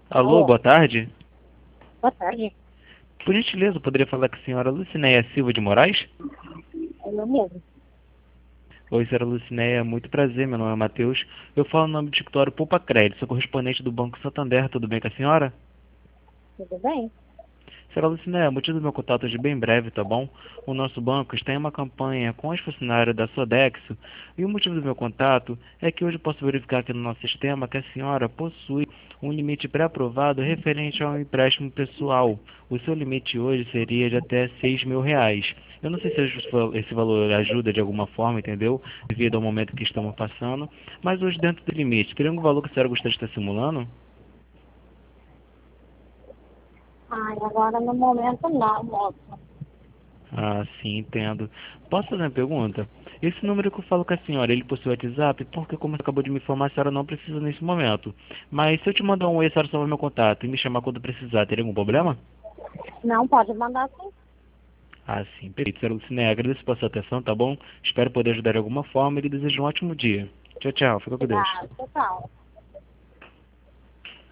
Alô, Alô, boa tarde. boa tarde. Por gentileza, poderia falar com a senhora Lucinéia Silva de Moraes? É eu mesmo. Oi, senhora Lucinéia, muito prazer, meu nome é Matheus. Eu falo no nome do escritório Poupa Crédito, sou correspondente do Banco Santander, tudo bem com a senhora? Tudo bem? Senhora Lucinéia, o motivo do meu contato hoje é bem breve, tá bom? O nosso banco está em uma campanha com os funcionários da Sodexo e o motivo do meu contato é que hoje posso verificar aqui no nosso sistema que a senhora possui um limite pré-aprovado referente ao empréstimo pessoal. O seu limite hoje seria de até R$ 6.000. Eu não sei se esse valor ajuda de alguma forma, entendeu? Devido ao momento que estamos passando, mas hoje dentro do limite, teria algum valor que a senhora gostaria de estar simulando? Ai, agora no momento não, moço. Ah, sim, entendo. Posso fazer uma pergunta? Esse número que eu falo com a senhora, ele possui WhatsApp? Porque, como você acabou de me informar, a senhora não precisa nesse momento. Mas se eu te mandar um oi, a senhora salva meu contato e me chamar quando precisar, teria algum problema? Não pode mandar sim. Ah, sim, perfeito. Senhora Luciné, agradeço pela sua atenção, tá bom? Espero poder ajudar de alguma forma e lhe desejo um ótimo dia. Tchau, tchau. Fica com Deus. Obrigada, tchau.